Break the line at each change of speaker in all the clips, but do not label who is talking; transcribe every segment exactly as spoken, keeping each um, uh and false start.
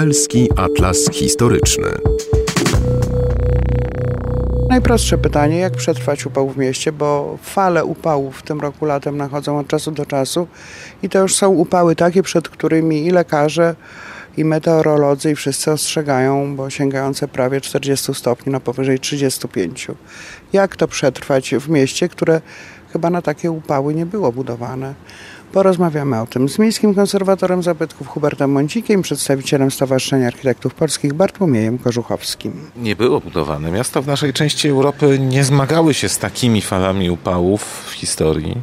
Lubelski Atlas Historyczny.
Najprostsze pytanie, jak przetrwać upał w mieście, bo fale upałów w tym roku latem nachodzą od czasu do czasu i to już są upały takie, przed którymi i lekarze, i meteorolodzy, i wszyscy ostrzegają, bo sięgające prawie czterdziestu stopni na powyżej trzydziestu pięciu. Jak to przetrwać w mieście, które chyba na takie upały nie było budowane? Porozmawiamy o tym z miejskim konserwatorem zabytków Hubertem Mącikiem, przedstawicielem Stowarzyszenia Architektów Polskich Bartłomiejem Kożuchowskim.
Nie było budowane. Miasta w naszej części Europy nie zmagały się z takimi falami upałów w historii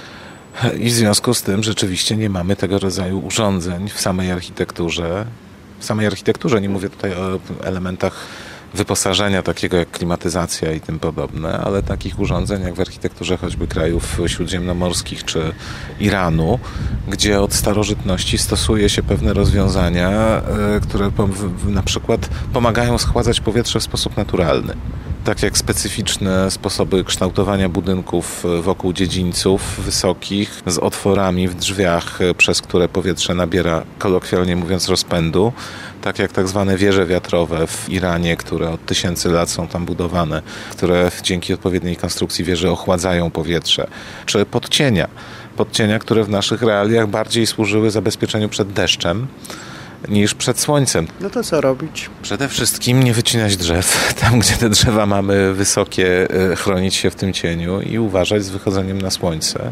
i w związku z tym rzeczywiście nie mamy tego rodzaju urządzeń w samej architekturze. W samej architekturze, nie mówię tutaj o elementach wyposażenia takiego jak klimatyzacja i tym podobne, ale takich urządzeń jak w architekturze choćby krajów śródziemnomorskich czy Iranu, gdzie od starożytności stosuje się pewne rozwiązania, które na przykład pomagają schładzać powietrze w sposób naturalny. Tak jak specyficzne sposoby kształtowania budynków wokół dziedzińców wysokich z otworami w drzwiach, przez które powietrze nabiera, kolokwialnie mówiąc, rozpędu. Tak jak tak zwane wieże wiatrowe w Iranie, które od tysięcy lat są tam budowane, które dzięki odpowiedniej konstrukcji wieży ochładzają powietrze. Czy podcienia. Podcienia, które w naszych realiach bardziej służyły zabezpieczeniu przed deszczem niż przed słońcem.
No to co robić?
Przede wszystkim nie wycinać drzew. Tam, gdzie te drzewa mamy wysokie, chronić się w tym cieniu i uważać z wychodzeniem na słońce.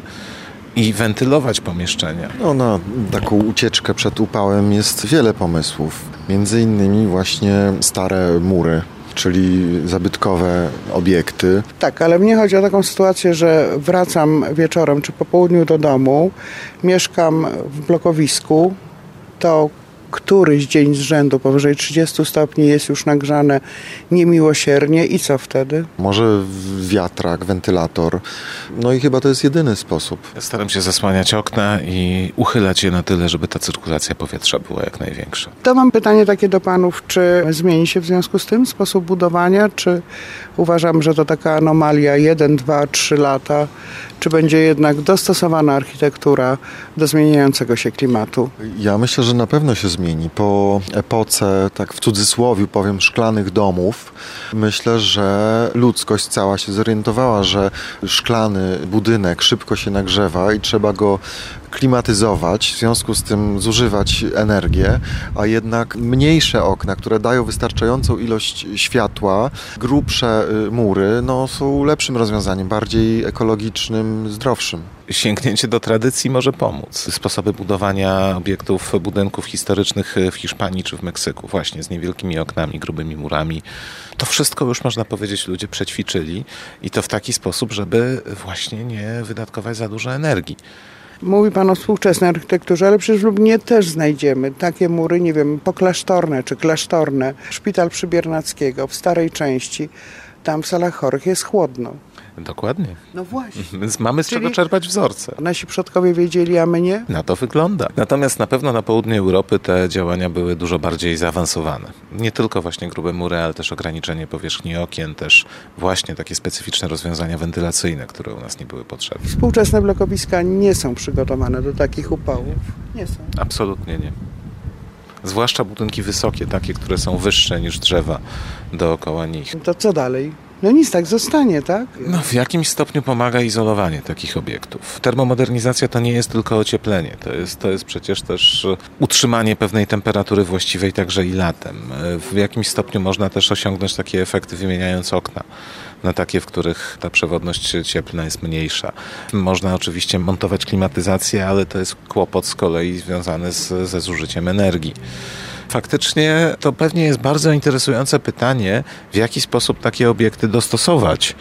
I wentylować pomieszczenia.
No, na taką ucieczkę przed upałem jest wiele pomysłów. Między innymi właśnie stare mury, czyli zabytkowe obiekty.
Tak, ale mnie chodzi o taką sytuację, że wracam wieczorem czy po południu do domu, mieszkam w blokowisku, to któryś dzień z rzędu powyżej trzydziestu stopni jest już nagrzane niemiłosiernie i co wtedy?
Może wiatrak, wentylator. No i chyba to jest jedyny sposób.
Ja staram się zasłaniać okna i uchylać je na tyle, żeby ta cyrkulacja powietrza była jak największa.
To mam pytanie takie do panów, czy zmieni się w związku z tym sposób budowania, czy uważam, że to taka anomalia jeden, dwa, trzy lata, czy będzie jednak dostosowana architektura do zmieniającego się klimatu?
Ja myślę, że na pewno się zmieni. Po epoce, tak w cudzysłowie powiem, szklanych domów, myślę, że ludzkość cała się zorientowała, że szklany budynek szybko się nagrzewa i trzeba go klimatyzować, w związku z tym zużywać energię, a jednak mniejsze okna, które dają wystarczającą ilość światła, grubsze mury, no, są lepszym rozwiązaniem, bardziej ekologicznym, zdrowszym.
Sięgnięcie do tradycji może pomóc. Sposoby budowania obiektów, budynków historycznych w Hiszpanii czy w Meksyku, właśnie z niewielkimi oknami, grubymi murami. To wszystko już, można powiedzieć, ludzie przećwiczyli i to w taki sposób, żeby właśnie nie wydatkować za dużo energii.
Mówi pan o współczesnej architekturze, ale przecież w Lublinie też znajdziemy takie mury, nie wiem, poklasztorne czy klasztorne. Szpital Przybiernackiego w starej części, tam w salach chorych jest chłodno.
Dokładnie.
No właśnie.
Więc mamy z
Czyli
czego czerpać wzorce.
Nasi przodkowie wiedzieli, a my nie?
Na to wygląda. Natomiast na pewno na południu Europy te działania były dużo bardziej zaawansowane. Nie tylko właśnie grube mury, ale też ograniczenie powierzchni okien, też właśnie takie specyficzne rozwiązania wentylacyjne, które u nas nie były potrzebne.
Współczesne blokowiska nie są przygotowane do takich upałów. Nie są.
Absolutnie nie. Zwłaszcza budynki wysokie, takie, które są wyższe niż drzewa dookoła nich.
To co dalej? No nic, tak zostanie, tak?
No w jakimś stopniu pomaga izolowanie takich obiektów. Termomodernizacja to nie jest tylko ocieplenie, to jest, to jest przecież też utrzymanie pewnej temperatury właściwej także i latem. W jakimś stopniu można też osiągnąć takie efekty wymieniając okna na takie, w których ta przewodność cieplna jest mniejsza. Można oczywiście montować klimatyzację, ale to jest kłopot z kolei związany z, ze zużyciem energii. Faktycznie to pewnie jest bardzo interesujące pytanie, w jaki sposób takie obiekty dostosować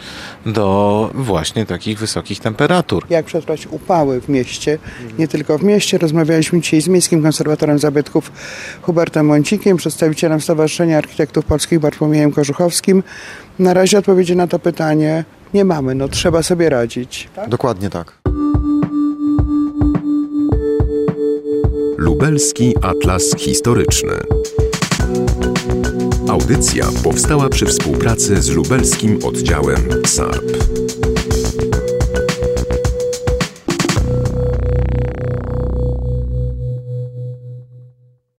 do właśnie takich wysokich temperatur.
Jak przetrwać upały w mieście, nie tylko w mieście. Rozmawialiśmy dzisiaj z miejskim konserwatorem zabytków Hubertem Mącikiem, przedstawicielem Stowarzyszenia Architektów Polskich Bartłomiejem Kożuchowskim. Na razie odpowiedzi na to pytanie nie mamy, no trzeba sobie radzić. Tak?
Dokładnie tak.
Lubelski Atlas Historyczny. Audycja powstała przy współpracy z lubelskim oddziałem S A R P.